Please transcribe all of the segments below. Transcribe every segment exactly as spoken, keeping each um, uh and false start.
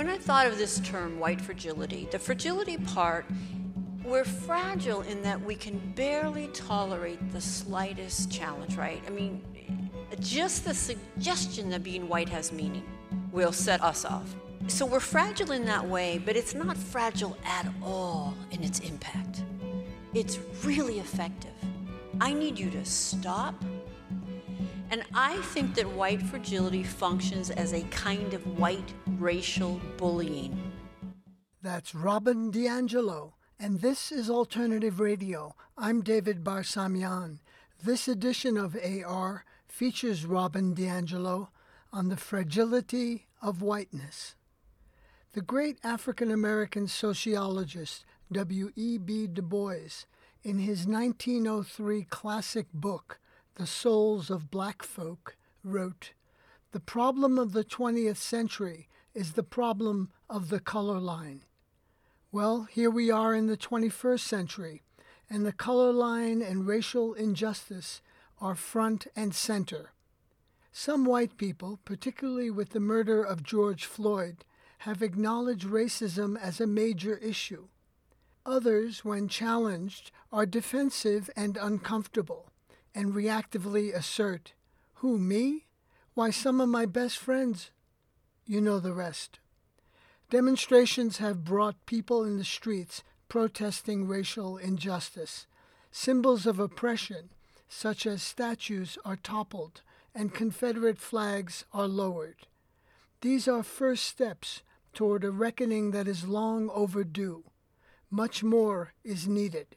When I thought of this term, white fragility, the fragility part, we're fragile in that we can barely tolerate the slightest challenge, right? I mean, just the suggestion that being white has meaning will set us off. So we're fragile in that way, but it's not fragile at all in its impact. It's really effective. I need you to stop. And I think that white fragility functions as a kind of white racial bullying. That's Robin DiAngelo, and this is Alternative Radio. I'm David Barsamian. This edition of A R features Robin DiAngelo on the fragility of whiteness. The great African-American sociologist W E B Du Bois, in his nineteen oh three classic book, The Souls of Black Folk, wrote, "The problem of the twentieth century is the problem of the color line." Well, here we are in the twenty-first century, and the color line and racial injustice are front and center. Some white people, particularly with the murder of George Floyd, have acknowledged racism as a major issue. Others, when challenged, are defensive and uncomfortable, and reactively assert, "Who, me? Why, some of my best friends." You know the rest. Demonstrations have brought people in the streets protesting racial injustice. Symbols of oppression, such as statues, are toppled, and Confederate flags are lowered. These are first steps toward a reckoning that is long overdue. Much more is needed.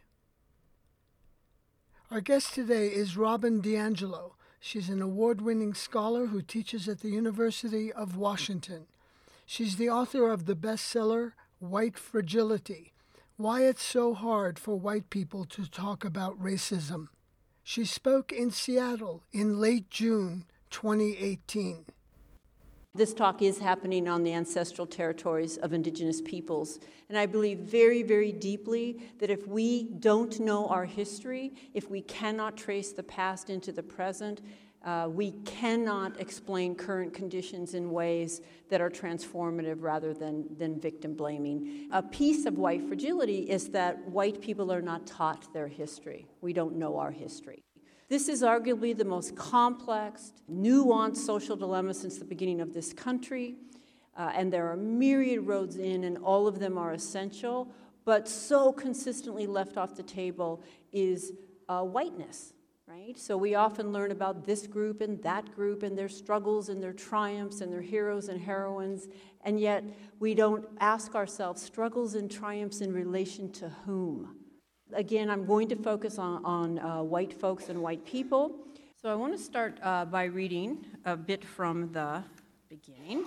Our guest today is Robin DiAngelo. She's an award-winning scholar who teaches at the University of Washington. She's the author of the bestseller, White Fragility, Why It's So Hard for White People to Talk About Racism. She spoke in Seattle in late June twenty eighteen. This talk is happening on the ancestral territories of Indigenous peoples, and I believe very, very deeply that if we don't know our history, if we cannot trace the past into the present, uh, we cannot explain current conditions in ways that are transformative rather than, than victim blaming. A piece of white fragility is that white people are not taught their history. We don't know our history. This is arguably the most complex, nuanced social dilemma since the beginning of this country, uh, and there are myriad roads in, and all of them are essential, but so consistently left off the table is uh, whiteness, right? So we often learn about this group and that group and their struggles and their triumphs and their heroes and heroines, and yet we don't ask ourselves struggles and triumphs in relation to whom? Again, I'm going to focus on, on uh, white folks and white people. So I want to start uh, by reading a bit from the beginning.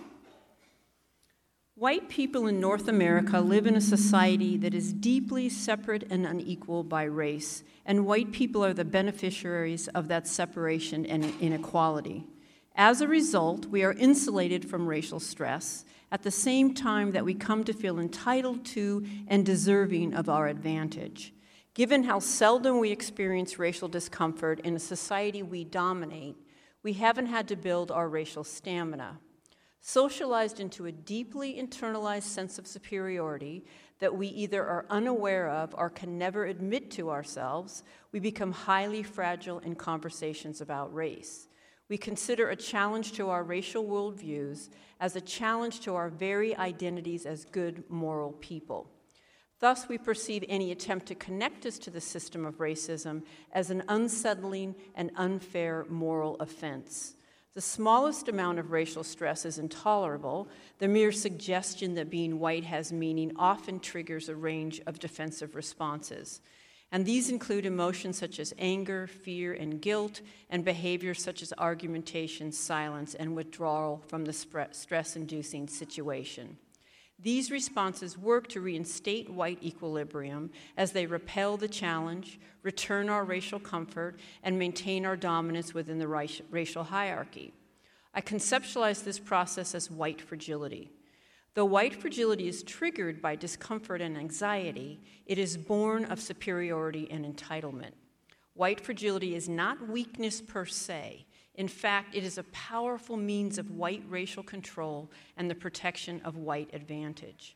White people in North America live in a society that is deeply separate and unequal by race, and white people are the beneficiaries of that separation and inequality. As a result, we are insulated from racial stress at the same time that we come to feel entitled to and deserving of our advantage. Given how seldom we experience racial discomfort in a society we dominate, we haven't had to build our racial stamina. Socialized into a deeply internalized sense of superiority that we either are unaware of or can never admit to ourselves, we become highly fragile in conversations about race. We consider a challenge to our racial worldviews as a challenge to our very identities as good moral people. Thus, we perceive any attempt to connect us to the system of racism as an unsettling and unfair moral offense. The smallest amount of racial stress is intolerable. The mere suggestion that being white has meaning often triggers a range of defensive responses. And these include emotions such as anger, fear, and guilt, and behaviors such as argumentation, silence, and withdrawal from the stress-inducing situation. These responses work to reinstate white equilibrium as they repel the challenge, return our racial comfort, and maintain our dominance within the racial hierarchy. I conceptualize this process as white fragility. Though white fragility is triggered by discomfort and anxiety, it is born of superiority and entitlement. White fragility is not weakness per se. In fact, it is a powerful means of white racial control and the protection of white advantage.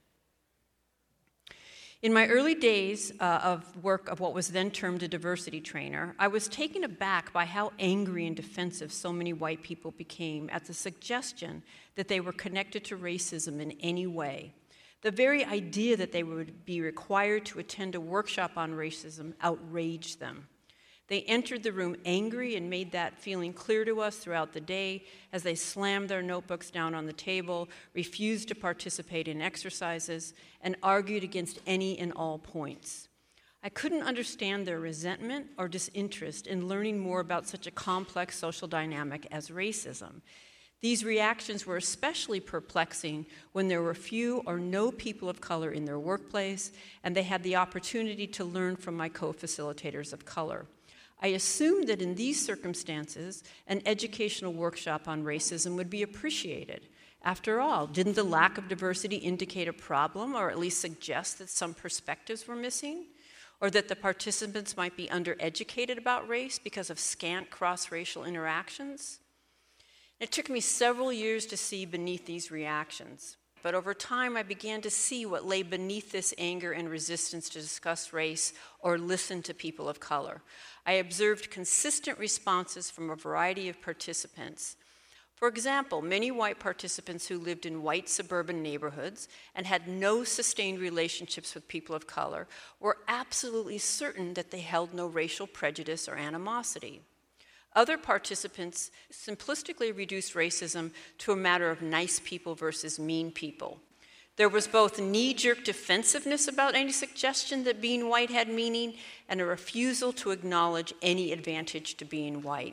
In my early days uh, of work of what was then termed a diversity trainer, I was taken aback by how angry and defensive so many white people became at the suggestion that they were connected to racism in any way. The very idea that they would be required to attend a workshop on racism outraged them. They entered the room angry and made that feeling clear to us throughout the day as they slammed their notebooks down on the table, refused to participate in exercises, and argued against any and all points. I couldn't understand their resentment or disinterest in learning more about such a complex social dynamic as racism. These reactions were especially perplexing when there were few or no people of color in their workplace, and they had the opportunity to learn from my co-facilitators of color. I assumed that in these circumstances, an educational workshop on racism would be appreciated. After all, didn't the lack of diversity indicate a problem, or at least suggest that some perspectives were missing? Or that the participants might be undereducated about race because of scant cross-racial interactions? It took me several years to see beneath these reactions. But over time, I began to see what lay beneath this anger and resistance to discuss race or listen to people of color. I observed consistent responses from a variety of participants. For example, many white participants who lived in white suburban neighborhoods and had no sustained relationships with people of color were absolutely certain that they held no racial prejudice or animosity. Other participants simplistically reduced racism to a matter of nice people versus mean people. There was both knee-jerk defensiveness about any suggestion that being white had meaning and a refusal to acknowledge any advantage to being white.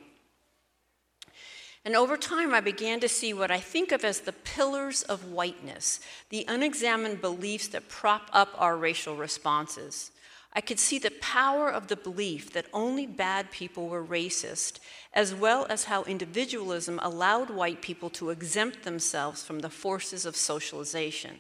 And over time, I began to see what I think of as the pillars of whiteness, the unexamined beliefs that prop up our racial responses. I could see the power of the belief that only bad people were racist, as well as how individualism allowed white people to exempt themselves from the forces of socialization.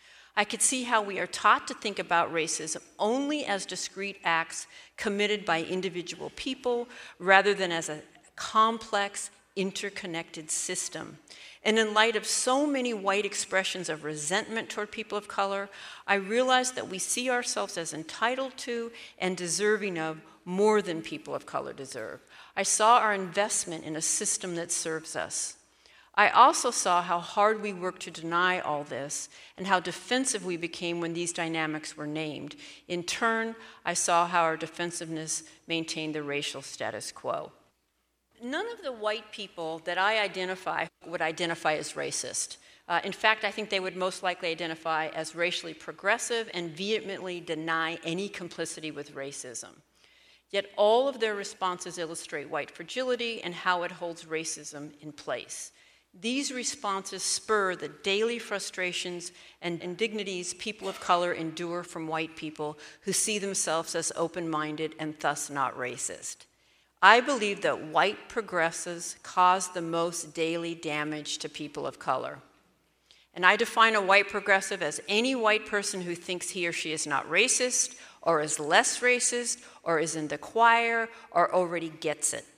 I could see how we are taught to think about racism only as discrete acts committed by individual people, rather than as a complex, interconnected system. And in light of so many white expressions of resentment toward people of color, I realized that we see ourselves as entitled to and deserving of more than people of color deserve. I saw our investment in a system that serves us. I also saw how hard we worked to deny all this and how defensive we became when these dynamics were named. In turn, I saw how our defensiveness maintained the racial status quo. None of the white people that I identify would identify as racist. Uh, in fact, I think they would most likely identify as racially progressive and vehemently deny any complicity with racism. Yet all of their responses illustrate white fragility and how it holds racism in place. These responses spur the daily frustrations and indignities people of color endure from white people who see themselves as open-minded and thus not racist. I believe that white progressives cause the most daily damage to people of color. And I define a white progressive as any white person who thinks he or she is not racist, or is less racist, or is in the choir, or already gets it.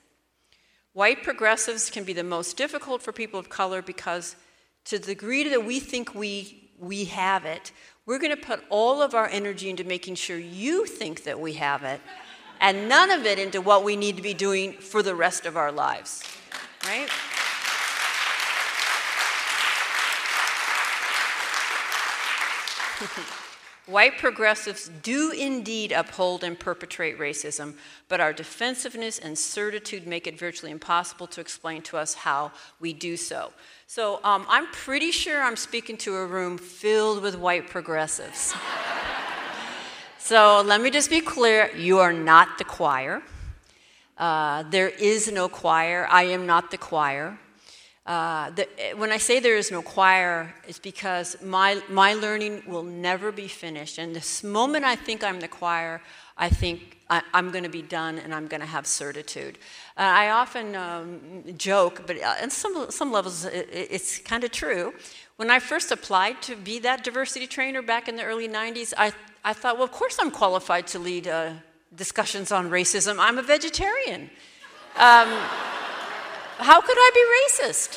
White progressives can be the most difficult for people of color because to the degree that we think we, we have it, we're going to put all of our energy into making sure you think that we have it, and none of it into what we need to be doing for the rest of our lives, right? White progressives do indeed uphold and perpetrate racism, but our defensiveness and certitude make it virtually impossible to explain to us how we do so. So um, I'm pretty sure I'm speaking to a room filled with white progressives. So let me just be clear, you are not the choir. Uh, there is no choir. I am not the choir. Uh, the, when I say there is no choir, it's because my, my learning will never be finished. And the moment I think I'm the choir, I think I, I'm going to be done and I'm going to have certitude. Uh, I often um, joke, but on some, some levels it, it's kind of true. When I first applied to be that diversity trainer back in the early nineties, I, I thought, well, of course I'm qualified to lead uh, discussions on racism. I'm a vegetarian. Um, how could I be racist?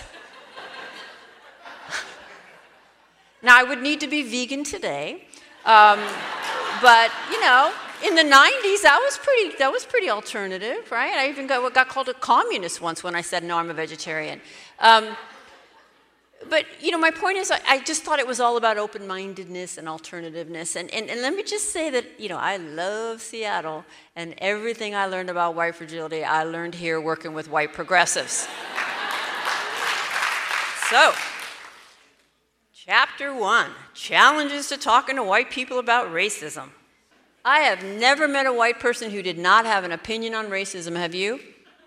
Now, I would need to be vegan today, um, but, you know, in the nineties, that was pretty, that was pretty alternative, right? I even got, got called a communist once when I said, no, I'm a vegetarian. Um, but, you know, my point is, I, I just thought it was all about open-mindedness and alternativeness. And, and, and let me just say that, you know, I love Seattle, and everything I learned about white fragility, I learned here working with white progressives. So, chapter one, challenges to talking to white people about racism. I have never met a white person who did not have an opinion on racism, have you?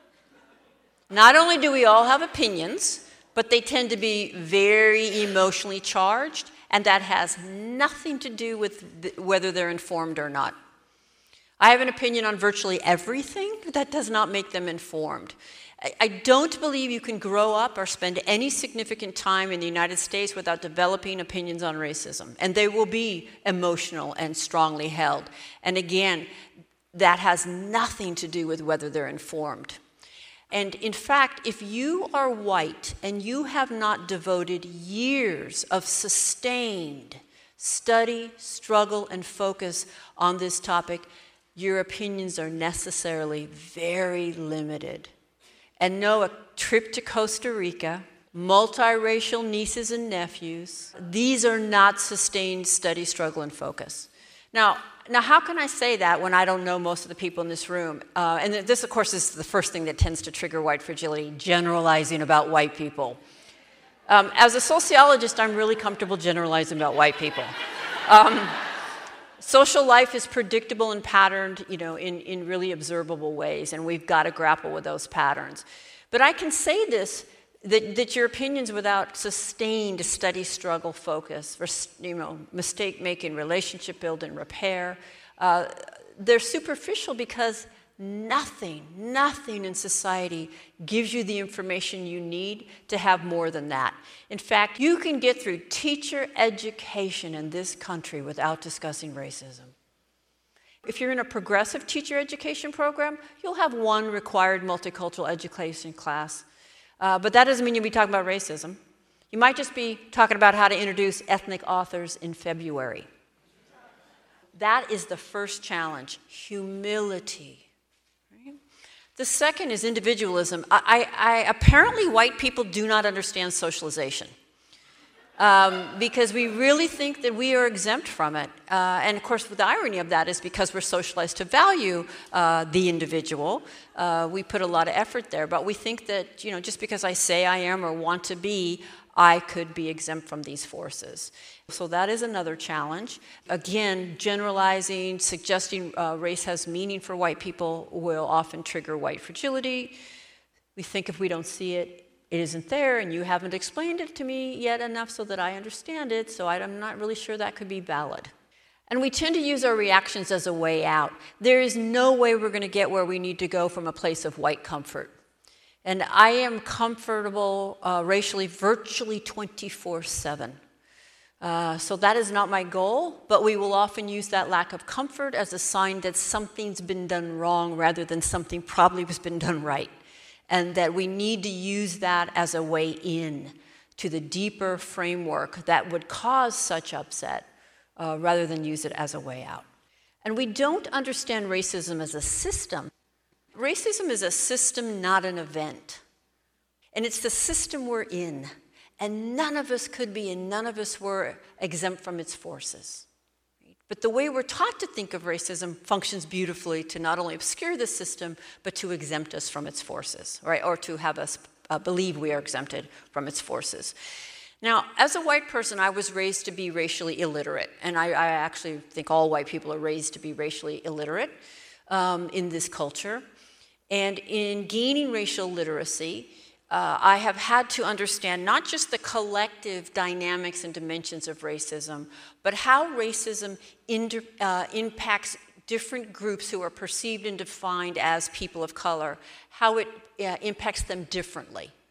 Not only do we all have opinions, but they tend to be very emotionally charged, and that has nothing to do with th- whether they're informed or not. I have an opinion on virtually everything, but that does not make them informed. I, I don't believe you can grow up or spend any significant time in the United States without developing opinions on racism, and they will be emotional and strongly held. And again, that has nothing to do with whether they're informed. And in fact, if you are white and you have not devoted years of sustained study, struggle, and focus on this topic, your opinions are necessarily very limited. And no, a trip to Costa Rica, multiracial nieces and nephews, these are not sustained study, struggle, and focus. Now, now, how can I say that when I don't know most of the people in this room? Uh, and this, of course, is the first thing that tends to trigger white fragility, generalizing about white people. Um, as a sociologist, I'm really comfortable generalizing about white people. Um, social life is predictable and patterned, you know, in, in really observable ways, and we've got to grapple with those patterns. But I can say this, that, that your opinions without sustained study, struggle, focus, you know, mistake-making, relationship building, repair, uh, they're superficial because nothing, nothing in society gives you the information you need to have more than that. In fact, you can get through teacher education in this country without discussing racism. If you're in a progressive teacher education program, you'll have one required multicultural education class. Uh, but that doesn't mean you'll be talking about racism. You might just be talking about how to introduce ethnic authors in February. That is the first challenge, humility. Right? The second is individualism. I, I, I, apparently white people do not understand socialization. Um, because we really think that we are exempt from it. Uh, and of course, the irony of that is because we're socialized to value uh, the individual, uh, we put a lot of effort there. But we think that, you know, just because I say I am or want to be, I could be exempt from these forces. So that is another challenge. Again, generalizing, suggesting uh, race has meaning for white people will often trigger white fragility. We think if we don't see it, it isn't there, and you haven't explained it to me yet enough so that I understand it, so I'm not really sure that could be valid. And we tend to use our reactions as a way out. There is no way we're going to get where we need to go from a place of white comfort. And I am comfortable uh, racially virtually twenty-four seven. Uh, so that is not my goal, but we will often use that lack of comfort as a sign that something's been done wrong rather than something probably has been done right. And that we need to use that as a way in to the deeper framework that would cause such upset uh, rather than use it as a way out. And we don't understand racism as a system. Racism is a system, not an event. And it's the system we're in. And none of us could be, and none of us were exempt from its forces. But the way we're taught to think of racism functions beautifully to not only obscure the system, but to exempt us from its forces, right? Or to have us uh, believe we are exempted from its forces. Now, as a white person, I was raised to be racially illiterate. And I, I actually think all white people are raised to be racially illiterate um, in this culture. And in gaining racial literacy, Uh, I have had to understand not just the collective dynamics and dimensions of racism, but how racism inter, uh, impacts different groups who are perceived and defined as people of color, how it uh, impacts them differently.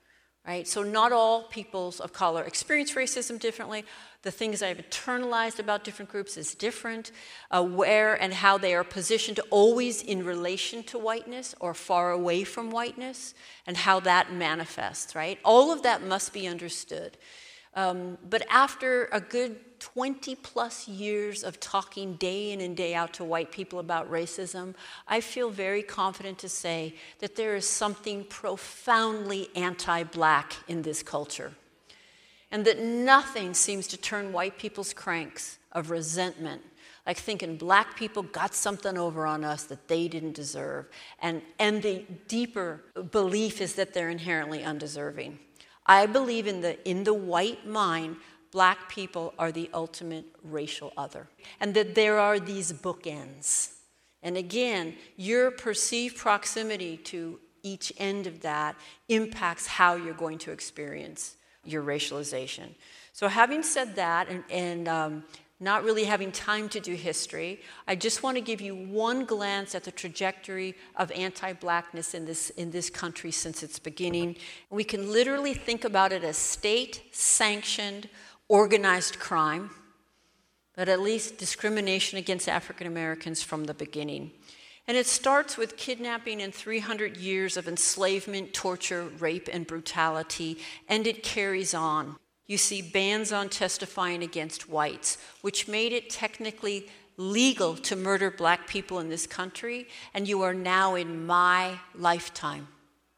right? So not all peoples of color experience racism differently. The things I've internalized about different groups is different. Uh, where and how they are positioned always in relation to whiteness or far away from whiteness, and how that manifests, right? All of that must be understood. Um, but after a good twenty plus years of talking day in and day out to white people about racism, I feel very confident to say that there is something profoundly anti-black in this culture. And that nothing seems to turn white people's cranks of resentment, like thinking black people got something over on us that they didn't deserve. And, and the deeper belief is that they're inherently undeserving. I believe in the, in the white mind, black people are the ultimate racial other, and that there are these bookends. And again, your perceived proximity to each end of that impacts how you're going to experience your racialization. So having said that, and, and um, not really having time to do history, I just want to give you one glance at the trajectory of anti-blackness in this, in this country since its beginning. We can literally think about it as state-sanctioned, organized crime, but at least discrimination against African Americans from the beginning. And it starts with kidnapping and three hundred years of enslavement, torture, rape, and brutality, and it carries on. You see bans on testifying against whites, which made it technically legal to murder black people in this country, and you are now in my lifetime.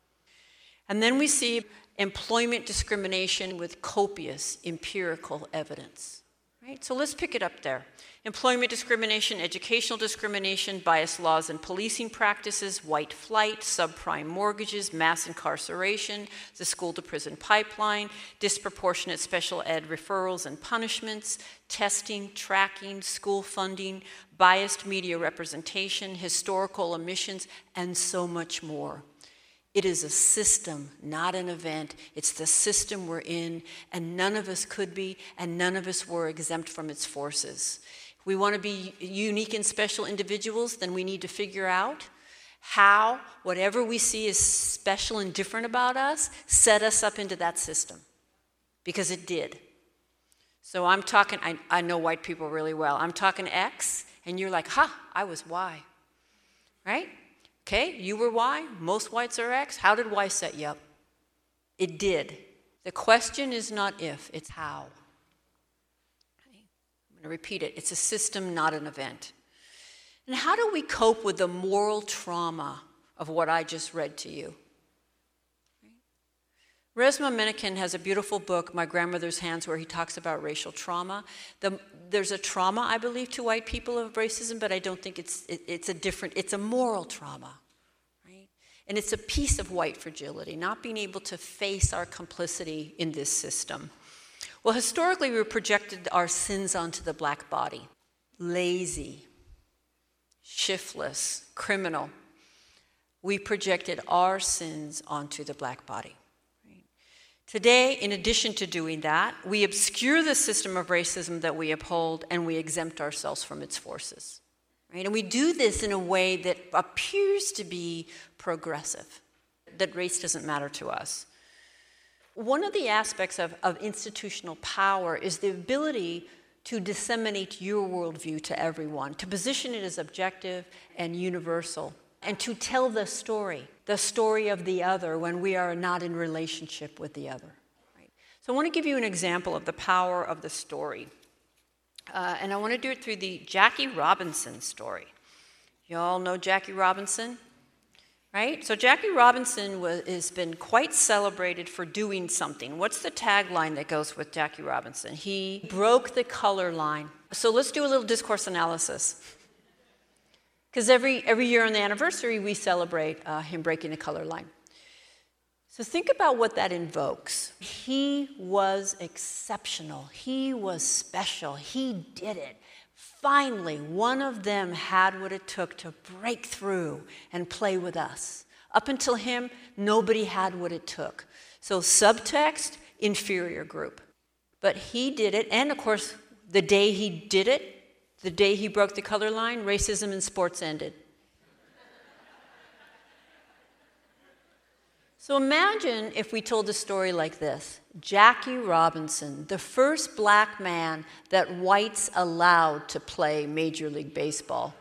And then we see employment discrimination with copious empirical evidence. Right? So let's pick it up there. Employment discrimination, educational discrimination, biased laws and policing practices, white flight, subprime mortgages, mass incarceration, the school-to-prison pipeline, disproportionate special ed referrals and punishments, testing, tracking, school funding, biased media representation, historical omissions, and so much more. It is a system, not an event. It's the system we're in, and none of us could be, and none of us were exempt from its forces. If we want to be unique and special individuals, then we need to figure out how whatever we see is special and different about us set us up into that system, because it did. So I'm talking, I, I know white people really well. I'm talking X, and you're like, ha, I was Y, right? Okay, you were Y, most whites are X. How did Y set you up? It did. The question is not if, it's how. Okay. I'm going to repeat it. It's a system, not an event. And how do we cope with the moral trauma of what I just read to you? Resmaa Menakem has a beautiful book, My Grandmother's Hands, where he talks about racial trauma. The, there's a trauma, I believe, to white people of racism, but I don't think it's, it, it's a different, it's a moral trauma, right? And it's a piece of white fragility, not being able to face our complicity in this system. Well, historically, we projected our sins onto the black body. Lazy, shiftless, criminal. We projected our sins onto the black body. Today, in addition to doing that, we obscure the system of racism that we uphold, and we exempt ourselves from its forces. Right? And we do this in a way that appears to be progressive, that race doesn't matter to us. One of the aspects of, of institutional power is the ability to disseminate your worldview to everyone, to position it as objective and universal, and to tell the story, the story of the other when we are not in relationship with the other. Right? So I want to give you an example of the power of the story. Uh, and I want to do it through the Jackie Robinson story. You all know Jackie Robinson, right? So Jackie Robinson was, has been quite celebrated for doing something. What's the tagline that goes with Jackie Robinson? He broke the color line. So let's do a little discourse analysis. Because every, every year on the anniversary, we celebrate uh, him breaking the color line. So think about what that invokes. He was exceptional. He was special. He did it. Finally, one of them had what it took to break through and play with us. Up until him, nobody had what it took. So subtext, inferior group. But he did it, and of course, the day he did it, the day he broke the color line, racism in sports ended. So imagine if we told a story like this. Jackie Robinson, the first black man that whites allowed to play Major League Baseball.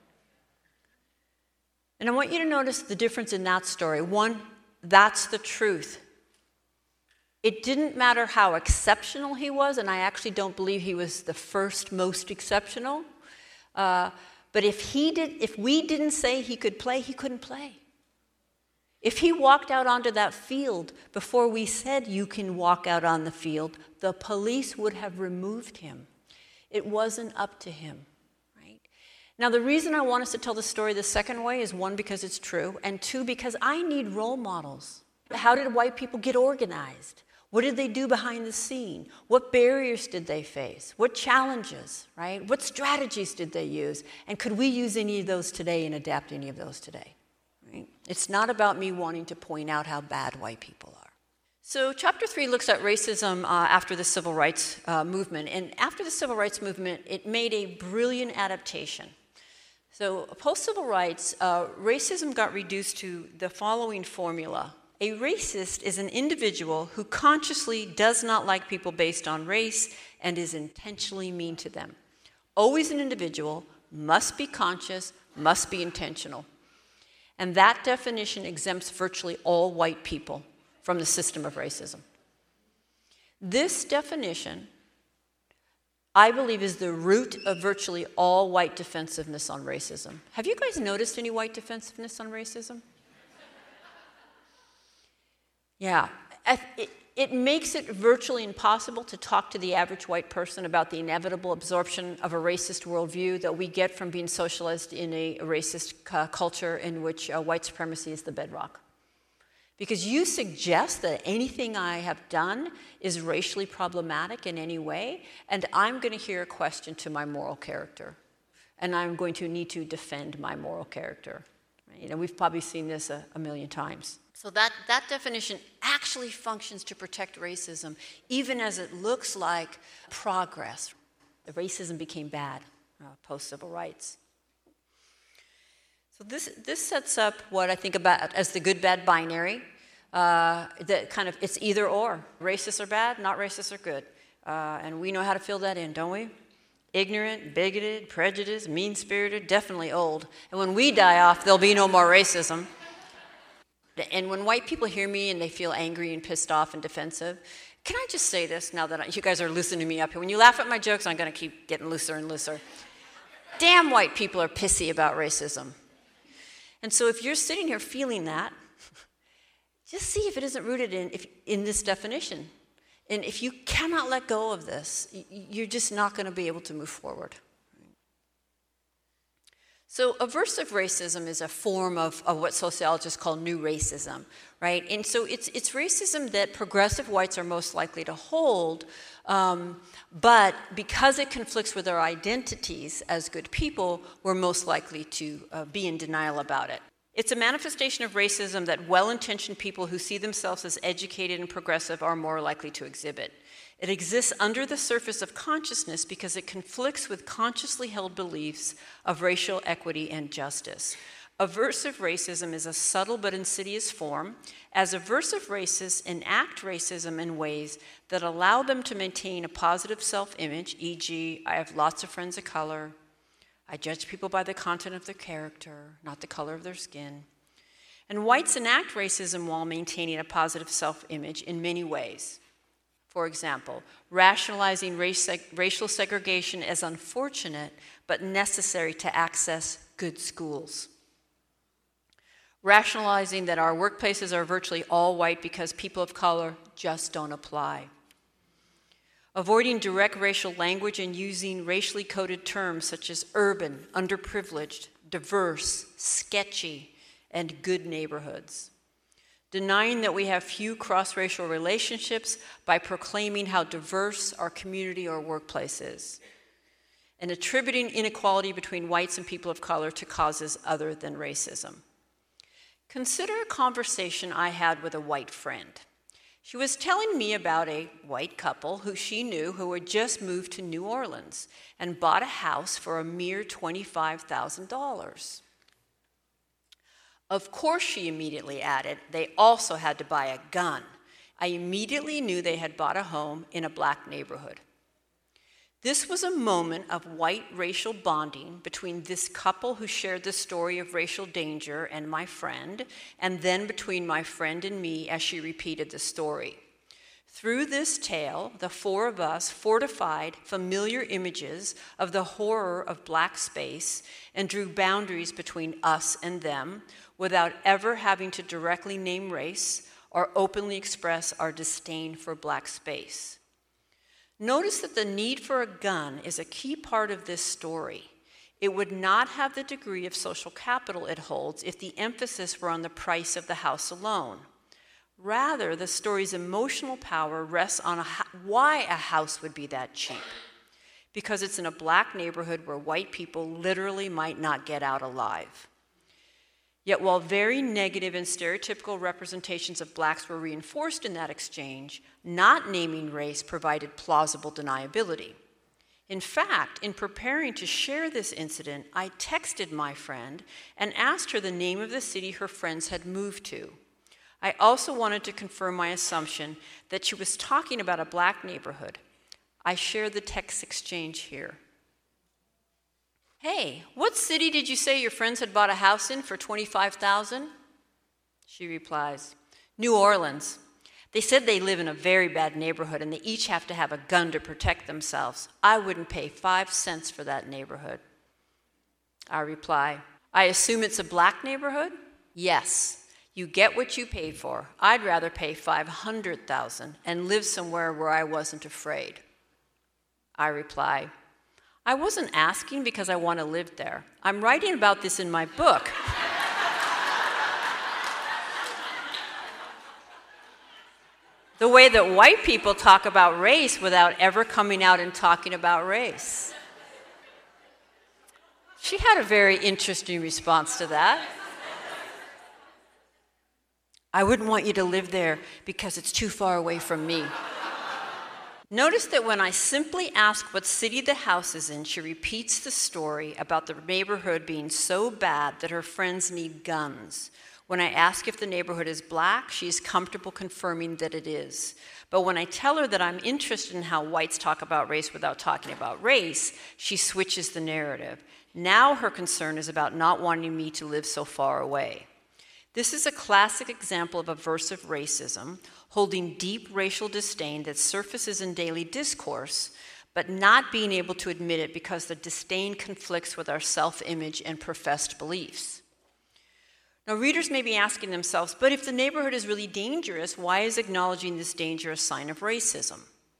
And I want you to notice the difference in that story. One, that's the truth. It didn't matter how exceptional he was, and I actually don't believe he was the first most exceptional. Uh, but if he did, if we didn't say he could play, he couldn't play. If he walked out onto that field before we said you can walk out on the field, the police would have removed him. It wasn't up to him, right? Now, the reason I want us to tell the story the second way is, one, because it's true, and two, because I need role models. How did white people get organized? What did they do behind the scene? What barriers did they face? What challenges, right? What strategies did they use? And could we use any of those today and adapt any of those today? It's not about me wanting to point out how bad white people are. So chapter three looks at racism uh, after the civil rights uh, movement. And after the civil rights movement, it made a brilliant adaptation. So post-civil rights, uh, racism got reduced to the following formula. A racist is an individual who consciously does not like people based on race and is intentionally mean to them. Always an individual, must be conscious, must be intentional. And that definition exempts virtually all white people from the system of racism. This definition, I believe, is the root of virtually all white defensiveness on racism. Have you guys noticed any white defensiveness on racism? Yeah. It, it makes it virtually impossible to talk to the average white person about the inevitable absorption of a racist worldview that we get from being socialized in a racist uh, culture in which uh, white supremacy is the bedrock. Because you suggest that anything I have done is racially problematic in any way, and I'm going to hear a question to my moral character. And I'm going to need to defend my moral character. Right? And we've probably seen this a, a million times. So that, that definition actually functions to protect racism, even as it looks like progress. The racism became bad uh, post-civil rights. So this, this sets up what I think about as the good-bad binary. Uh, that kind of, it's either or. Racists are bad, not racists are good. Uh, and we know how to fill that in, don't we? Ignorant, bigoted, prejudiced, mean-spirited, definitely old. And when we die off, there'll be no more racism. And when white people hear me and they feel angry and pissed off and defensive, can I just say this now that I, you guys are loosening me up here? When you laugh at my jokes, I'm going to keep getting looser and looser. Damn white people are pissy about racism. And so if you're sitting here feeling that, just see if it isn't rooted in, if, in this definition. And if you cannot let go of this, you're just not going to be able to move forward. So aversive racism is a form of, of what sociologists call new racism, right? And so it's, it's racism that progressive whites are most likely to hold, um, but because it conflicts with our identities as good people, we're most likely to uh, be in denial about it. It's a manifestation of racism that well-intentioned people who see themselves as educated and progressive are more likely to exhibit. It exists under the surface of consciousness because it conflicts with consciously held beliefs of racial equity and justice. Aversive racism is a subtle but insidious form, as aversive racists enact racism in ways that allow them to maintain a positive self-image, for example, I have lots of friends of color, I judge people by the content of their character, not the color of their skin. And whites enact racism while maintaining a positive self-image in many ways. For example, rationalizing race seg- racial segregation as unfortunate but necessary to access good schools. Rationalizing that our workplaces are virtually all white because people of color just don't apply. Avoiding direct racial language and using racially coded terms such as urban, underprivileged, diverse, sketchy, and good neighborhoods. Denying that we have few cross-racial relationships by proclaiming how diverse our community or workplace is, and attributing inequality between whites and people of color to causes other than racism. Consider a conversation I had with a white friend. She was telling me about a white couple who she knew who had just moved to New Orleans and bought a house for a mere twenty-five thousand dollars. Of course, she immediately added, they also had to buy a gun. I immediately knew they had bought a home in a black neighborhood. This was a moment of white racial bonding between this couple who shared the story of racial danger and my friend, and then between my friend and me as she repeated the story. Through this tale, the four of us fortified familiar images of the horror of black space and drew boundaries between us and them without ever having to directly name race or openly express our disdain for black space. Notice that the need for a gun is a key part of this story. It would not have the degree of social capital it holds if the emphasis were on the price of the house alone. Rather, the story's emotional power rests on a, why a house would be that cheap. Because it's in a black neighborhood where white people literally might not get out alive. Yet while very negative and stereotypical representations of blacks were reinforced in that exchange, not naming race provided plausible deniability. In fact, in preparing to share this incident, I texted my friend and asked her the name of the city her friends had moved to. I also wanted to confirm my assumption that she was talking about a black neighborhood. I share the text exchange here. Hey, what city did you say your friends had bought a house in for twenty-five thousand dollars? She replies, New Orleans. They said they live in a very bad neighborhood and they each have to have a gun to protect themselves. I wouldn't pay five cents for that neighborhood. I reply, I assume it's a black neighborhood? Yes. You get what you pay for. I'd rather pay five hundred thousand dollars and live somewhere where I wasn't afraid. I reply, I wasn't asking because I want to live there. I'm writing about this in my book. The way that white people talk about race without ever coming out and talking about race. She had a very interesting response to that. I wouldn't want you to live there because it's too far away from me. Notice that when I simply ask what city the house is in, she repeats the story about the neighborhood being so bad that her friends need guns. When I ask if the neighborhood is black, she's comfortable confirming that it is. But when I tell her that I'm interested in how whites talk about race without talking about race, she switches the narrative. Now her concern is about not wanting me to live so far away. This is a classic example of aversive racism, holding deep racial disdain that surfaces in daily discourse, but not being able to admit it because the disdain conflicts with our self-image and professed beliefs. Now, readers may be asking themselves, but if the neighborhood is really dangerous, why is acknowledging this danger a sign of racism?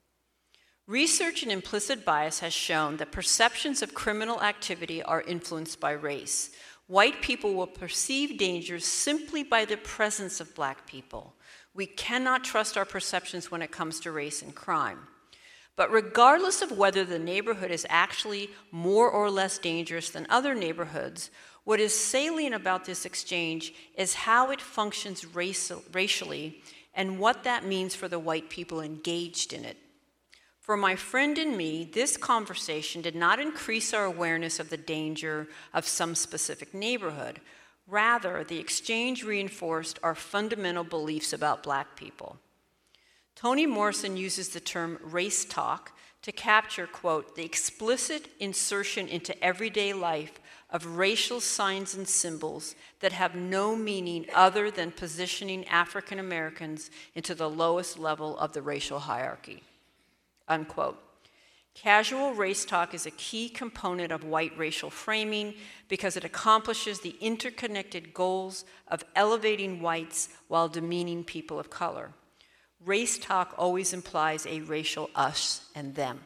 Research in implicit bias has shown that perceptions of criminal activity are influenced by race. White people will perceive dangers simply by the presence of black people. We cannot trust our perceptions when it comes to race and crime. But regardless of whether the neighborhood is actually more or less dangerous than other neighborhoods, what is salient about this exchange is how it functions racial, racially and what that means for the white people engaged in it. For my friend and me, this conversation did not increase our awareness of the danger of some specific neighborhood. Rather, the exchange reinforced our fundamental beliefs about black people. Toni Morrison uses the term race talk to capture, quote, the explicit insertion into everyday life of racial signs and symbols that have no meaning other than positioning African Americans into the lowest level of the racial hierarchy, unquote. Casual race talk is a key component of white racial framing because it accomplishes the interconnected goals of elevating whites while demeaning people of color. Race talk always implies a racial us and them.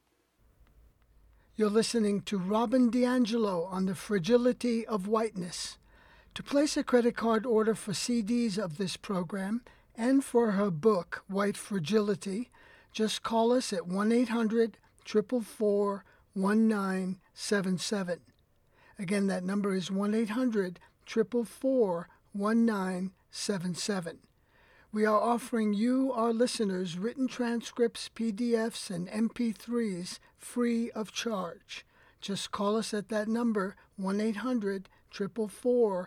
You're listening to Robin DiAngelo on the fragility of whiteness. To place a credit card order for C Ds of this program and for her book, White Fragility, just call us at one eight hundred, four four four, one nine seven seven. Again, that number is one eight hundred, four four four, one nine seven seven. We are offering you, our listeners, written transcripts, P D Fs, and M P threes free of charge. Just call us at that number, one eight hundred, four four four,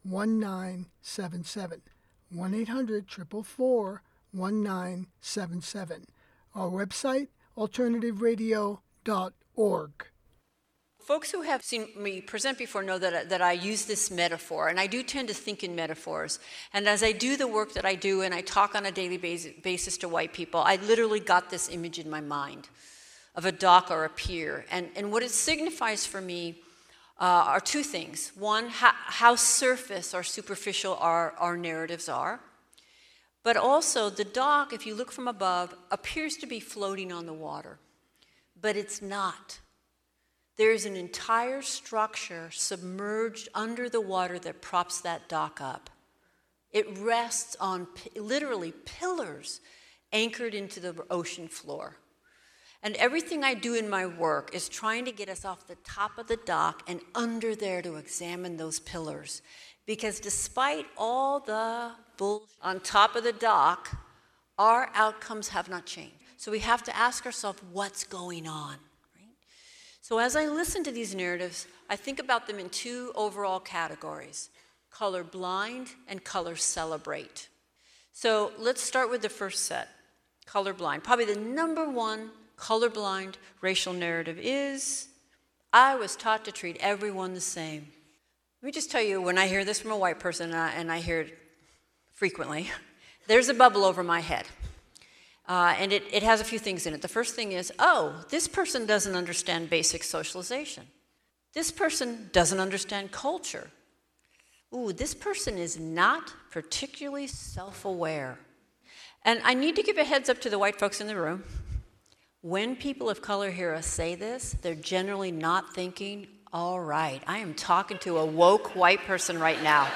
one nine seven seven. one eight hundred, four four four, one nine seven seven. Our website, alternative radio dot org. Folks who have seen me present before know that, that I use this metaphor, and I do tend to think in metaphors. And as I do the work that I do and I talk on a daily basis to white people, I literally got this image in my mind of a dock or a pier. And, and what it signifies for me uh, are two things. One, how, how surface or superficial our, our narratives are. But also, the dock, if you look from above, appears to be floating on the water. But it's not. There is an entire structure submerged under the water that props that dock up. It rests on literally pillars anchored into the ocean floor. And everything I do in my work is trying to get us off the top of the dock and under there to examine those pillars. Because despite all the bullshit on top of the dock, our outcomes have not changed. So we have to ask ourselves, what's going on? So as I listen to these narratives, I think about them in two overall categories, color blind and color celebrate. So let's start with the first set, color blind. Probably the number one colorblind racial narrative is, I was taught to treat everyone the same. Let me just tell you, when I hear this from a white person, and I, and I hear it frequently, there's a bubble over my head. Uh, and it, it has a few things in it. The first thing is, oh, this person doesn't understand basic socialization. This person doesn't understand culture. Ooh, this person is not particularly self-aware. And I need to give a heads up to the white folks in the room. When people of color hear us say this, they're generally not thinking, all right, I am talking to a woke white person right now.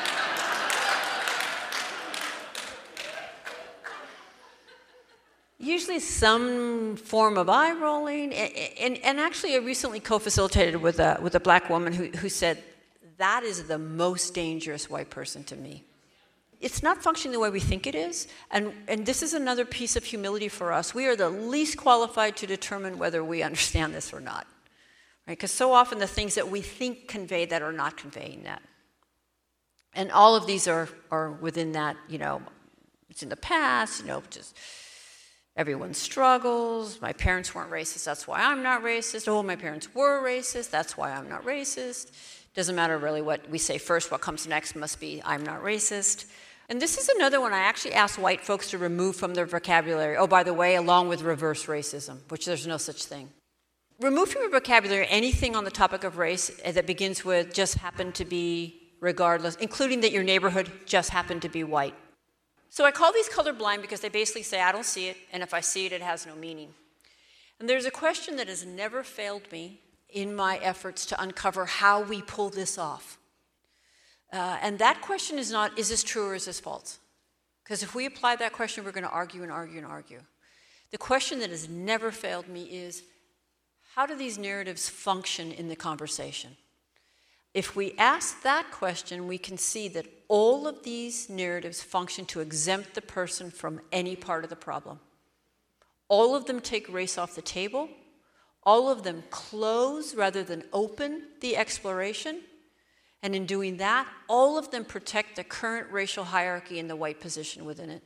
Usually some form of eye rolling, and, and, and actually I recently co-facilitated with a, with a black woman who, who said, that is the most dangerous white person to me. It's not functioning the way we think it is, and, and this is another piece of humility for us. We are the least qualified to determine whether we understand this or not, right? Because so often the things that we think convey that are not conveying that. And all of these are, are within that, you know, it's in the past, you know, just... Everyone struggles. My parents weren't racist, that's why I'm not racist. Oh, my parents were racist, that's why I'm not racist. Doesn't matter really what we say first, what comes next must be I'm not racist. And this is another one I actually asked white folks to remove from their vocabulary. Oh, by the way, along with reverse racism, which there's no such thing. Remove from your vocabulary anything on the topic of race that begins with just happen to be regardless, including that your neighborhood just happened to be white. So I call these colorblind because they basically say, I don't see it, and if I see it, it has no meaning. And there's a question that has never failed me in my efforts to uncover how we pull this off. Uh, and that question is not, is this true or is this false? Because if we apply that question, we're going to argue and argue and argue. The question that has never failed me is, how do these narratives function in the conversation? If we ask that question, we can see that all of these narratives function to exempt the person from any part of the problem. All of them take race off the table. All of them close rather than open the exploration. And in doing that, all of them protect the current racial hierarchy and the white position within it.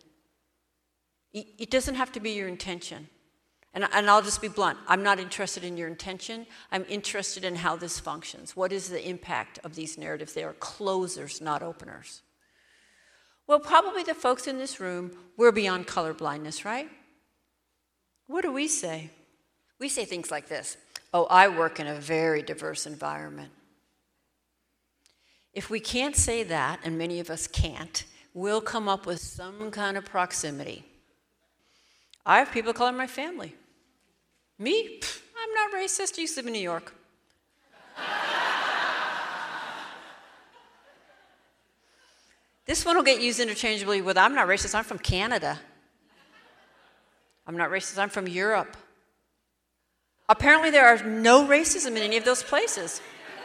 It doesn't have to be your intention. And, and I'll just be blunt. I'm not interested in your intention. I'm interested in how this functions. What is the impact of these narratives? They are closers, not openers. Well, probably the folks in this room, we're beyond color blindness, right? What do we say? We say things like this. Oh, I work in a very diverse environment. If we can't say that, and many of us can't, we'll come up with some kind of proximity. I have people of color in my family. Me? Pfft, I'm not racist. I used to live in New York. This one will get used interchangeably with, I'm not racist, I'm from Canada. I'm not racist, I'm from Europe. Apparently there are no racism in any of those places.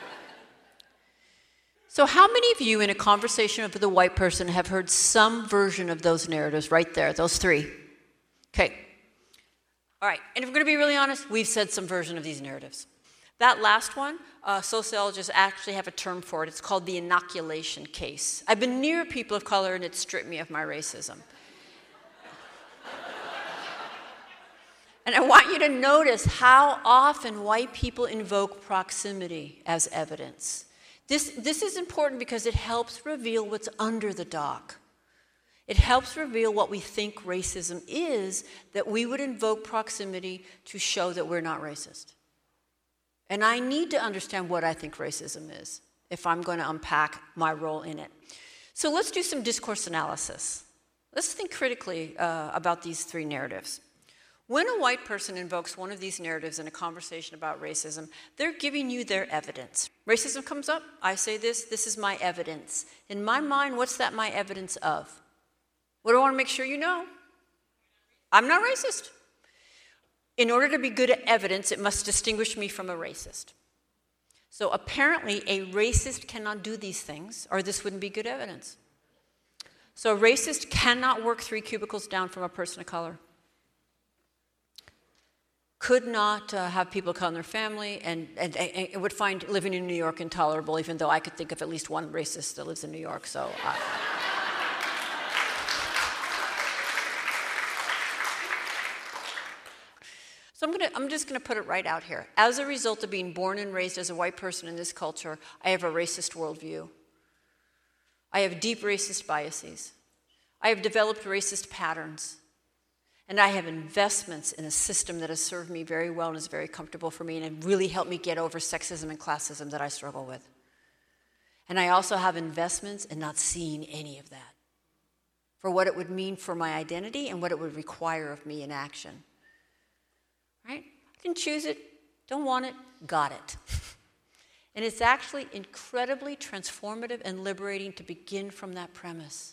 So how many of you in a conversation with a white person have heard some version of those narratives right there, those three? Okay. All right, and if we're going to be really honest, we've said some version of these narratives. That last one, uh, sociologists actually have a term for it. It's called the inoculation case. I've been near people of color and it stripped me of my racism. And I want you to notice how often white people invoke proximity as evidence. This, this is important because it helps reveal what's under the dock. It helps reveal what we think racism is, that we would invoke proximity to show that we're not racist. And I need to understand what I think racism is if I'm going to unpack my role in it. So let's do some discourse analysis. Let's think critically uh, about these three narratives. When a white person invokes one of these narratives in a conversation about racism, they're giving you their evidence. Racism comes up, I say this, this is my evidence. In my mind, what's that my evidence of? What do I want to make sure you know? I'm not racist. In order to be good at evidence, it must distinguish me from a racist. So apparently, a racist cannot do these things, or this wouldn't be good evidence. So a racist cannot work three cubicles down from a person of color. Could not uh, have people come in their family, and, and, and would find living in New York intolerable, even though I could think of at least one racist that lives in New York. So. Uh, So I'm, gonna, I'm just going to put it right out here. As a result of being born and raised as a white person in this culture, I have a racist worldview. I have deep racist biases. I have developed racist patterns. And I have investments in a system that has served me very well and is very comfortable for me and it really helped me get over sexism and classism that I struggle with. And I also have investments in not seeing any of that, for what it would mean for my identity and what it would require of me in action. Right? I didn't choose it, don't want it, got it. And it's actually incredibly transformative and liberating to begin from that premise.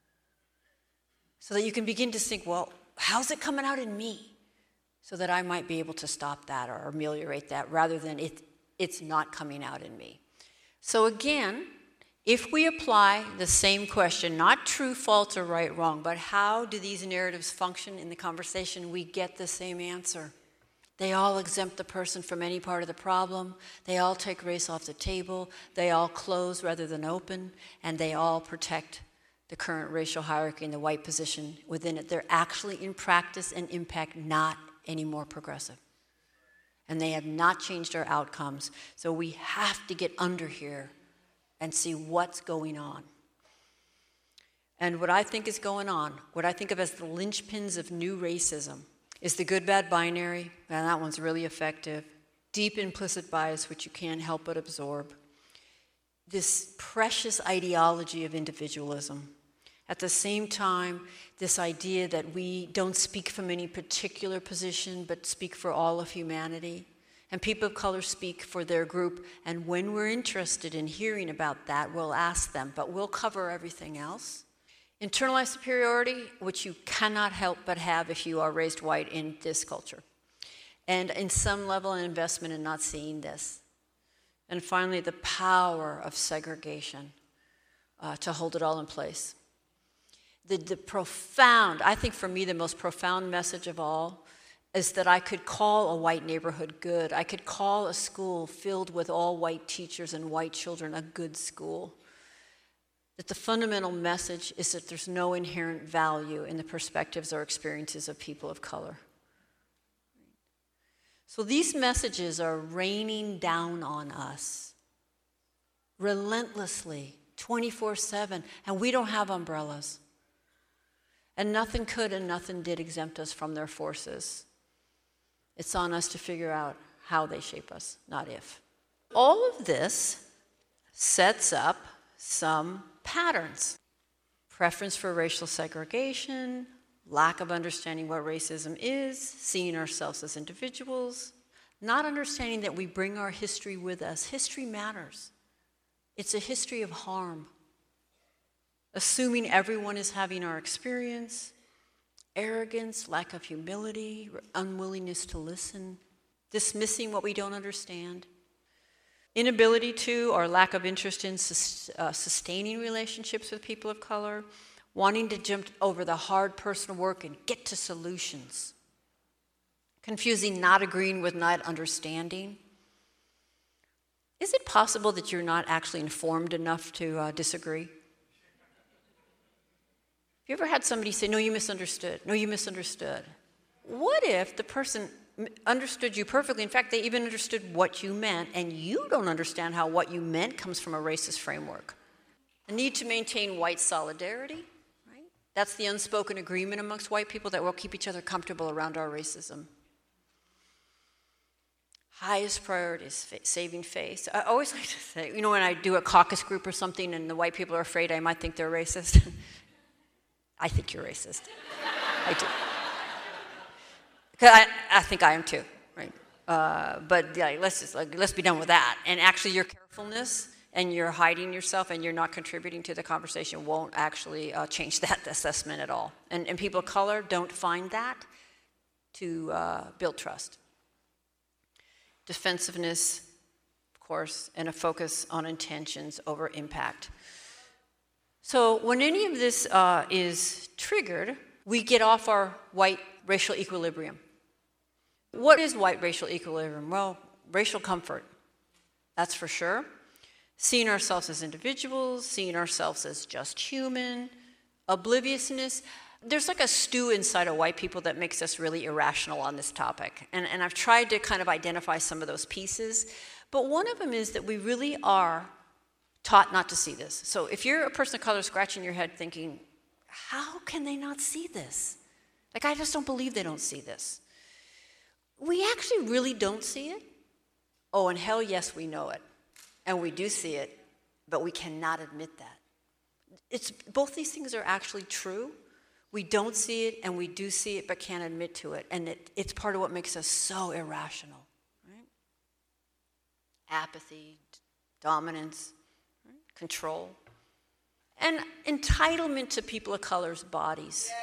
So that you can begin to think, well, how's it coming out in me? So that I might be able to stop that or ameliorate that rather than it, it's not coming out in me. So again, if we apply the same question, not true, false, or right, wrong, but how do these narratives function in the conversation, we get the same answer. They all exempt the person from any part of the problem. They all take race off the table. They all close rather than open. And they all protect the current racial hierarchy and the white position within it. They're actually, in practice and impact, not any more progressive. And they have not changed our outcomes. So we have to get under here and see what's going on. And what I think is going on, what I think of as the linchpins of new racism, is the good-bad binary, and that one's really effective. Deep implicit bias, which you can't help but absorb. This precious ideology of individualism. At the same time, this idea that we don't speak from any particular position, but speak for all of humanity. And people of color speak for their group, and when we're interested in hearing about that, we'll ask them, but we'll cover everything else. Internalized superiority, which you cannot help but have if you are raised white in this culture. And in some level, an investment in not seeing this. And finally, the power of segregation uh, to hold it all in place. The, the profound, I think for me, the most profound message of all is that I could call a white neighborhood good. I could call a school filled with all white teachers and white children a good school. That the fundamental message is that there's no inherent value in the perspectives or experiences of people of color. So these messages are raining down on us relentlessly, twenty-four seven, and we don't have umbrellas. And nothing could and nothing did exempt us from their forces. It's on us to figure out how they shape us, not if. All of this sets up some patterns. Preference for racial segregation, lack of understanding what racism is, seeing ourselves as individuals, not understanding that we bring our history with us. History matters. It's a history of harm. Assuming everyone is having our experience, arrogance, lack of humility, unwillingness to listen, dismissing what we don't understand, inability to or lack of interest in sus- uh, sustaining relationships with people of color, wanting to jump over the hard personal work and get to solutions, confusing not agreeing with not understanding, Is it possible that you're not actually informed enough to uh, disagree? Have you ever had somebody say, no, you misunderstood, no, you misunderstood? What if the person understood you perfectly? In fact, they even understood what you meant, and you don't understand how what you meant comes from a racist framework. The need to maintain white solidarity, right? That's the unspoken agreement amongst white people that we'll keep each other comfortable around our racism. Highest priority is fa- saving face. I always like to say, you know, when I do a caucus group or something and the white people are afraid I might think they're racist, I think you're racist. I do. I, I think I am too, right? Uh, but yeah, let's just like, let's be done with that. And actually, your carefulness and your hiding yourself and you're not contributing to the conversation won't actually uh, change that assessment at all. And, and people of color don't find that to uh, build trust. Defensiveness, of course, and a focus on intentions over impact. So when any of this uh, is triggered, we get off our white racial equilibrium. What is white racial equilibrium? Well, racial comfort, that's for sure. Seeing ourselves as individuals, seeing ourselves as just human, obliviousness. There's like a stew inside of white people that makes us really irrational on this topic. And, and I've tried to kind of identify some of those pieces. But one of them is that we really are taught not to see this. So if you're a person of color scratching your head thinking, how can they not see this? Like, I just don't believe they don't see this. We actually really don't see it. Oh, and hell yes, we know it. And we do see it, but we cannot admit that. It's, both these things are actually true. We don't see it, and we do see it, but can't admit to it. And it, it's part of what makes us so irrational, right? Apathy, dominance, right? Control, and entitlement to people of color's bodies. Yes.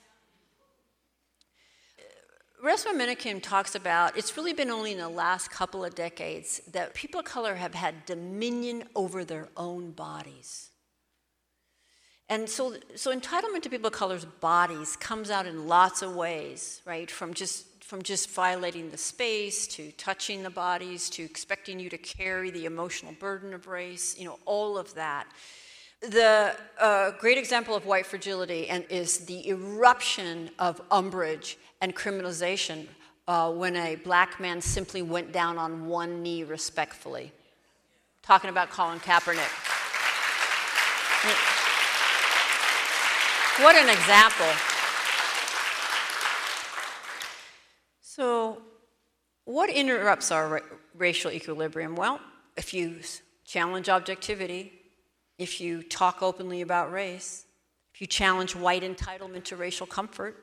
Resmaa Menakem talks about, it's really been only in the last couple of decades that people of color have had dominion over their own bodies. And so, so entitlement to people of color's bodies comes out in lots of ways, right? From just, from just violating the space, to touching the bodies, to expecting you to carry the emotional burden of race, you know, all of that. The uh, great example of white fragility and is the eruption of umbrage and criminalization uh, when a black man simply went down on one knee respectfully. Talking about Colin Kaepernick. What an example. So, what interrupts our ra- racial equilibrium? Well, if you challenge objectivity, if you talk openly about race, if you challenge white entitlement to racial comfort,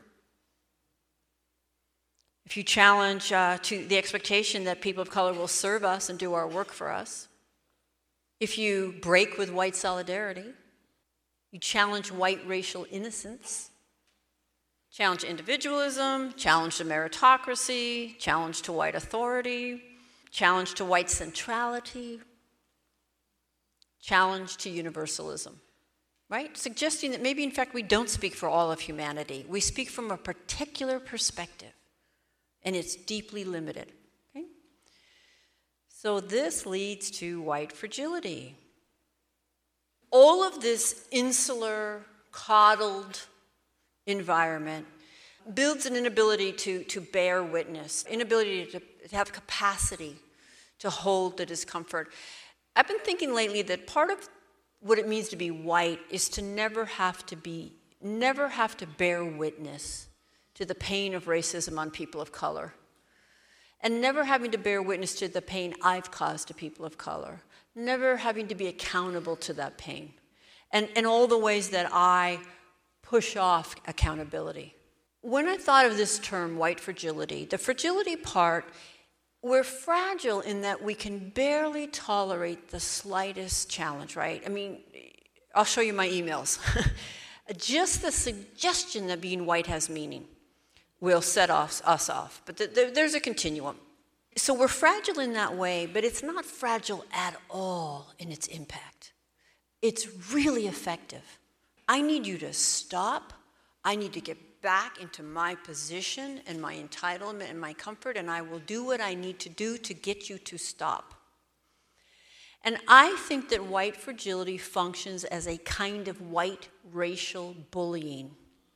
if you challenge uh, to the expectation that people of color will serve us and do our work for us, if you break with white solidarity, you challenge white racial innocence, challenge individualism, challenge the meritocracy, challenge to white authority, challenge to white centrality, challenge to universalism, right? Suggesting that maybe, in fact, we don't speak for all of humanity. We speak from a particular perspective, and it's deeply limited, okay? So this leads to white fragility. All of this insular, coddled environment builds an inability to, to bear witness, inability to, to have capacity to hold the discomfort. I've been thinking lately that part of what it means to be white is to never have to be, never have to bear witness to the pain of racism on people of color, and never having to bear witness to the pain I've caused to people of color, never having to be accountable to that pain, and, and all the ways that I push off accountability. When I thought of this term, white fragility, the fragility part, we're fragile in that we can barely tolerate the slightest challenge, right? I mean, I'll show you my emails. Just the suggestion that being white has meaning will set off, us off. But th- th- there's a continuum. So we're fragile in that way, but it's not fragile at all in its impact. It's really effective. I need you to stop. I need to get back into my position and my entitlement and my comfort, and I will do what I need to do to get you to stop. And I think that white fragility functions as a kind of white racial bullying.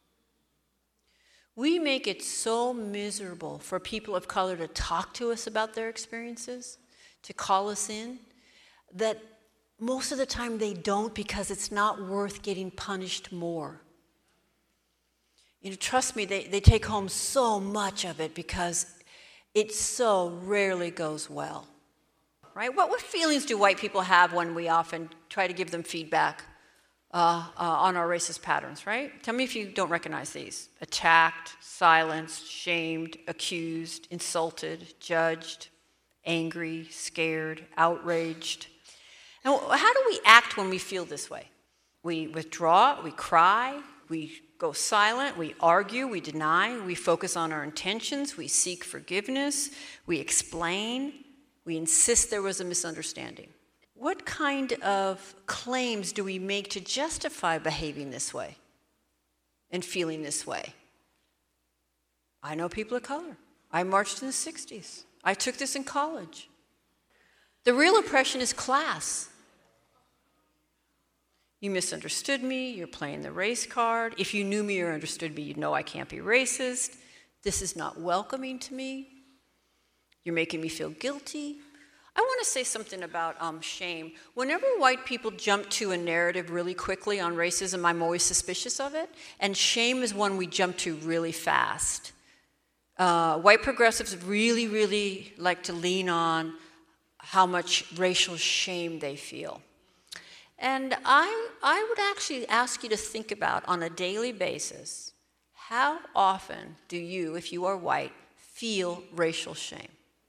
We make it so miserable for people of color to talk to us about their experiences, to call us in, that most of the time they don't because it's not worth getting punished more. You know, trust me, they, they take home so much of it because it so rarely goes well. Right? What, what feelings do white people have when we often try to give them feedback uh, uh, on our racist patterns, right? Tell me if you don't recognize these. Attacked, silenced, shamed, accused, insulted, judged, angry, scared, outraged. Now, how do we act when we feel this way? We withdraw, we cry, we go silent, we argue, we deny, we focus on our intentions, we seek forgiveness, we explain, we insist there was a misunderstanding. What kind of claims do we make to justify behaving this way and feeling this way? I know people of color. I marched in the sixties. I took this in college. The real oppression is class. You misunderstood me, you're playing the race card. If you knew me or understood me, you'd know I can't be racist. This is not welcoming to me. You're making me feel guilty. I want to say something about um, shame. Whenever white people jump to a narrative really quickly on racism, I'm always suspicious of it. And shame is one we jump to really fast. Uh, white progressives really, really like to lean on how much racial shame they feel. And I, I would actually ask you to think about, on a daily basis, how often do you, if you are white, feel racial shame?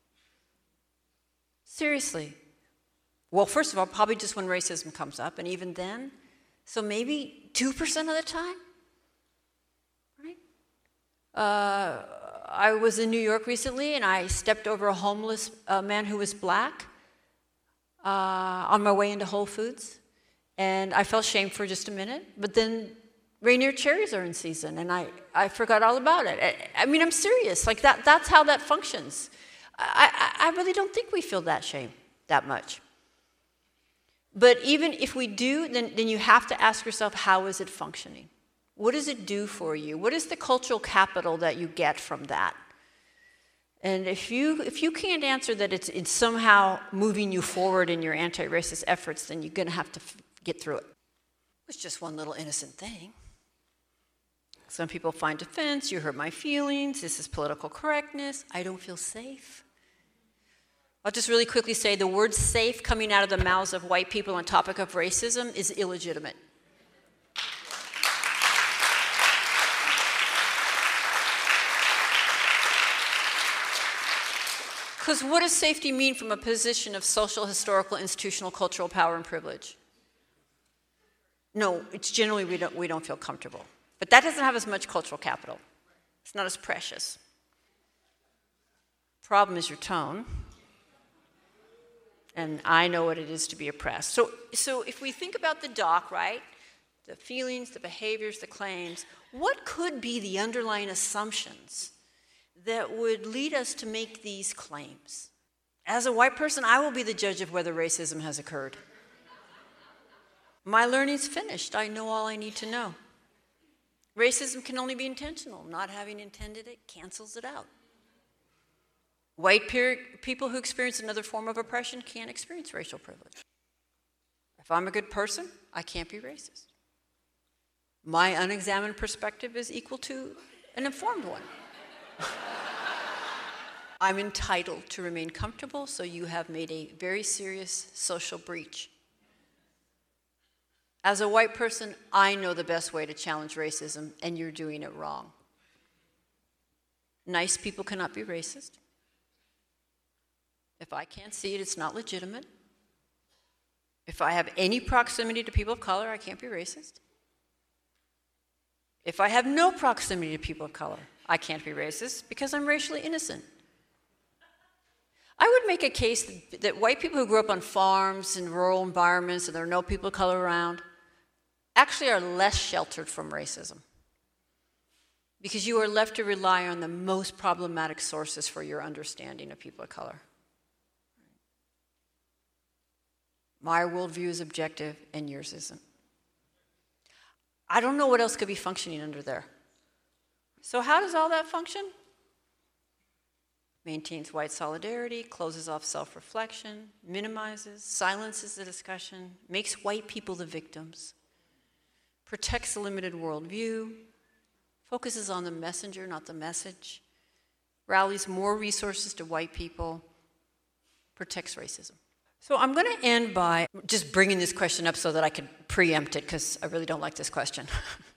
Seriously. Well, first of all, probably just when racism comes up, and even then. So maybe two percent of the time, right? Uh, I was in New York recently, and I stepped over a homeless uh, man who was black uh, on my way into Whole Foods. And I felt shame for just a minute, but then Rainier cherries are in season, and I, I forgot all about it. I, I mean, I'm serious. Like, that, that's how that functions. I, I, I really don't think we feel that shame that much. But even if we do, then, then you have to ask yourself, how is it functioning? What does it do for you? What is the cultural capital that you get from that? And if you, if you can't answer that it's, it's somehow moving you forward in your anti-racist efforts, then you're going to have to f- get through it. It's just one little innocent thing. Some people find offense, you hurt my feelings, this is political correctness, I don't feel safe. I'll just really quickly say the word safe coming out of the mouths of white people on topic of racism is illegitimate. Because what does safety mean from a position of social, historical, institutional, cultural power and privilege? No, it's generally we don't, we don't feel comfortable. But that doesn't have as much cultural capital. It's not as precious. Problem is your tone. And I know what it is to be oppressed. So, so if we think about the doc, right, the feelings, the behaviors, the claims, what could be the underlying assumptions that would lead us to make these claims? As a white person, I will be the judge of whether racism has occurred. My learning's finished. I know all I need to know. Racism can only be intentional. Not having intended it cancels it out. White peer, people who experience another form of oppression can't experience racial privilege. If I'm a good person, I can't be racist. My unexamined perspective is equal to an informed one. I'm entitled to remain comfortable, so you have made a very serious social breach. As a white person, I know the best way to challenge racism, and you're doing it wrong. Nice people cannot be racist. If I can't see it, it's not legitimate. If I have any proximity to people of color, I can't be racist. If I have no proximity to people of color, I can't be racist because I'm racially innocent. I would make a case that, that white people who grew up on farms in rural environments and there are no people of color around actually are less sheltered from racism because you are left to rely on the most problematic sources for your understanding of people of color. My worldview is objective and yours isn't. I don't know what else could be functioning under there. So how does all that function? Maintains white solidarity, closes off self-reflection, minimizes, silences the discussion, makes white people the victims, protects a limited worldview, focuses on the messenger, not the message, rallies more resources to white people, protects racism. So I'm going to end by just bringing this question up so that I can preempt it, because I really don't like this question.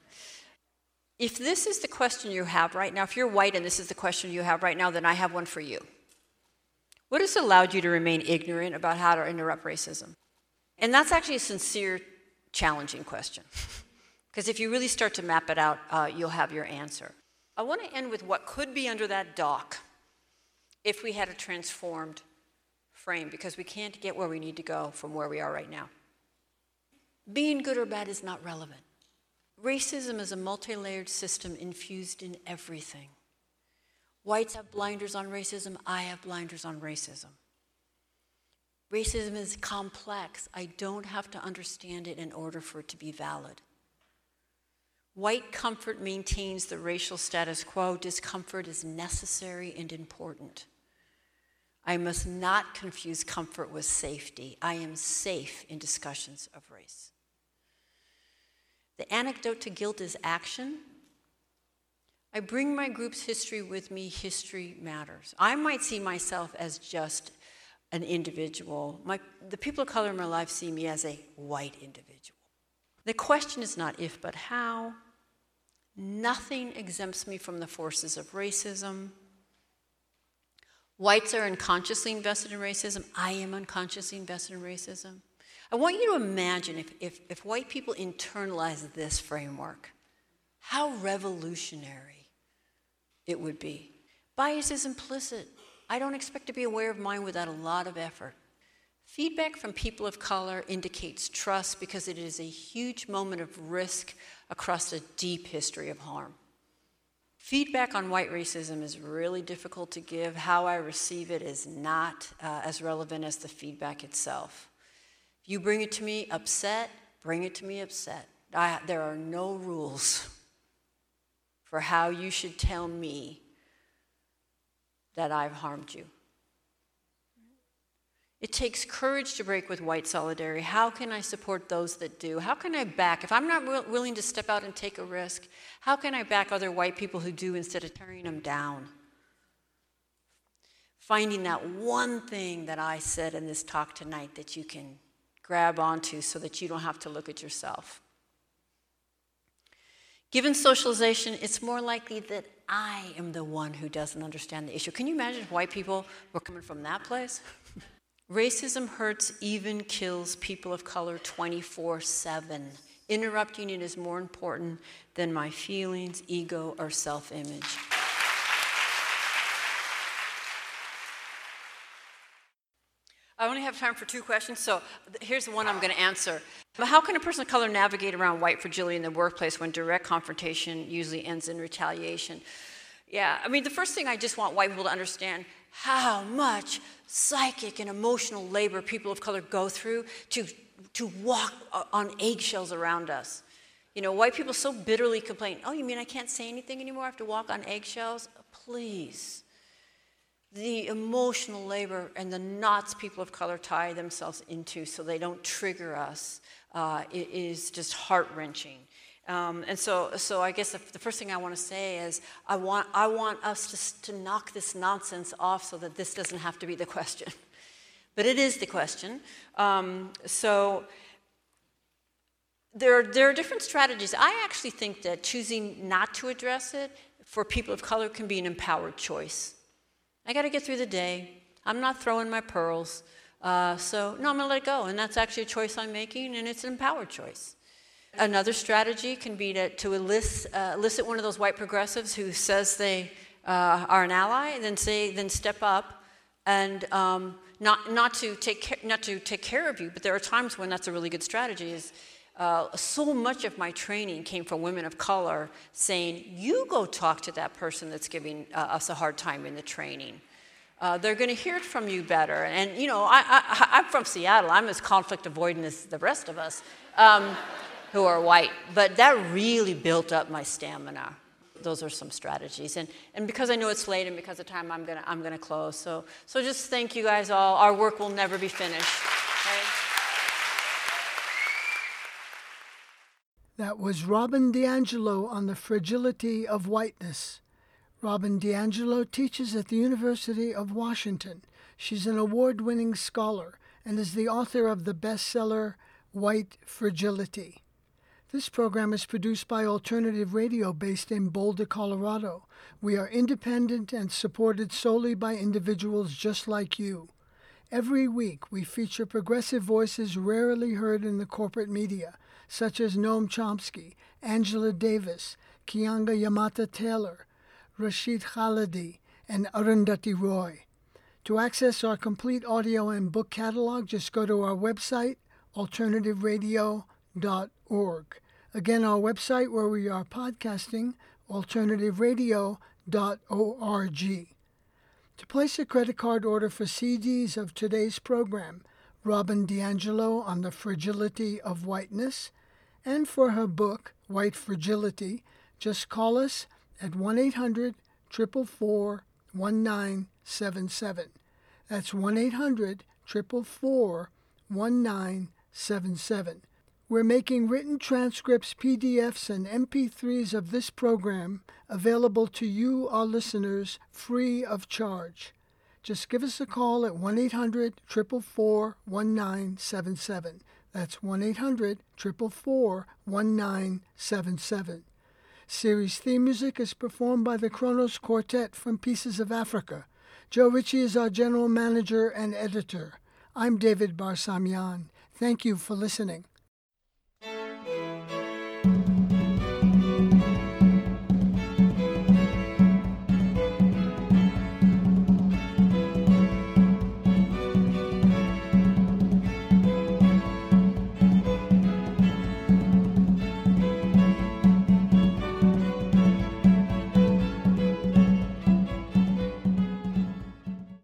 If this is the question you have right now, if you're white and this is the question you have right now, then I have one for you. What has allowed you to remain ignorant about how to interrupt racism? And that's actually a sincere, challenging question. Because if you really start to map it out, uh, you'll have your answer. I want to end with what could be under that dock if we had a transformed frame, because we can't get where we need to go from where we are right now. Being good or bad is not relevant. Racism is a multi-layered system infused in everything. Whites have blinders on racism. I have blinders on racism. Racism is complex. I don't have to understand it in order for it to be valid. White comfort maintains the racial status quo. Discomfort is necessary and important. I must not confuse comfort with safety. I am safe in discussions of race. The antidote to guilt is action. I bring my group's history with me. History matters. I might see myself as just an individual. My, the people of color in my life see me as a white individual. The question is not if, but how. Nothing exempts me from the forces of racism. Whites are unconsciously invested in racism. I am unconsciously invested in racism. I want you to imagine if, if, if white people internalize this framework, how revolutionary it would be. Bias is implicit. I don't expect to be aware of mine without a lot of effort. Feedback from people of color indicates trust because it is a huge moment of risk across a deep history of harm. Feedback on white racism is really difficult to give. How I receive it is not uh, as relevant as the feedback itself. If you bring it to me upset, bring it to me upset. I, there are no rules for how you should tell me that I've harmed you. It takes courage to break with white solidarity. How can I support those that do? How can I back? If I'm not will, willing to step out and take a risk, how can I back other white people who do instead of tearing them down? Finding that one thing that I said in this talk tonight that you can grab onto so that you don't have to look at yourself. Given socialization, it's more likely that I am the one who doesn't understand the issue. Can you imagine if white people were coming from that place? Racism hurts, even kills people of color twenty-four seven. Interrupting it is more important than my feelings, ego, or self-image. I only have time for two questions, so here's the one I'm going to answer. How can a person of color navigate around white fragility in the workplace when direct confrontation usually ends in retaliation? Yeah, I mean, the first thing I just want white people to understand how much psychic and emotional labor people of color go through to, to walk on eggshells around us. You know, white people so bitterly complain, oh, you mean I can't say anything anymore? I have to walk on eggshells? Please. The emotional labor and the knots people of color tie themselves into so they don't trigger us uh, is just heart-wrenching. Um, and so, so I guess the, the first thing I want to say is I want, I want us to, to knock this nonsense off so that this doesn't have to be the question. But it is the question. Um, so there are, there are different strategies. I actually think that choosing not to address it for people of color can be an empowered choice. I got to get through the day. I'm not throwing my pearls. Uh, so, no, I'm going to let it go. And that's actually a choice I'm making, and it's an empowered choice. Another strategy can be to, to elicit, uh, elicit one of those white progressives who says they uh, are an ally, and then say, then step up, and um, not not to take care, not to take care of you. But there are times when that's a really good strategy. Is uh, so much of my training came from women of color saying, "You go talk to that person that's giving uh, us a hard time in the training." Uh, they're going to hear it from you better. And, you know, I, I, I'm from Seattle. I'm as conflict avoidant as the rest of us um, who are white. But that really built up my stamina. Those are some strategies. And, and because I know it's late and because of time, I'm going to I'm gonna close. So, so just thank you guys all. Our work will never be finished. Okay? That was Robin DiAngelo on the fragility of whiteness. Robin DiAngelo teaches at the University of Washington. She's an award-winning scholar and is the author of the bestseller White Fragility. This program is produced by Alternative Radio based in Boulder, Colorado. We are independent and supported solely by individuals just like you. Every week we feature progressive voices rarely heard in the corporate media, such as Noam Chomsky, Angela Davis, Keeanga Yamata Taylor, Rashid Khalidi, and Arundhati Roy. To access our complete audio and book catalog, just go to our website, alternative radio dot org. Again, our website where we are podcasting, alternative radio dot org. To place a credit card order for C Ds of today's program, Robin DiAngelo on the Fragility of Whiteness, and for her book, White Fragility, just call us at one eight hundred, four four four, one nine seven seven. That's one eight hundred, four four four, one nine seven seven. We're making written transcripts, P D Fs, and M P threes of this program available to you, our listeners, free of charge. Just give us a call at one eight hundred, four four four, one nine seven seven. That's one eight hundred, four four four, one nine seven seven. Series theme music is performed by the Kronos Quartet from Pieces of Africa. Joe Ritchie is our general manager and editor. I'm David Barsamian. Thank you for listening.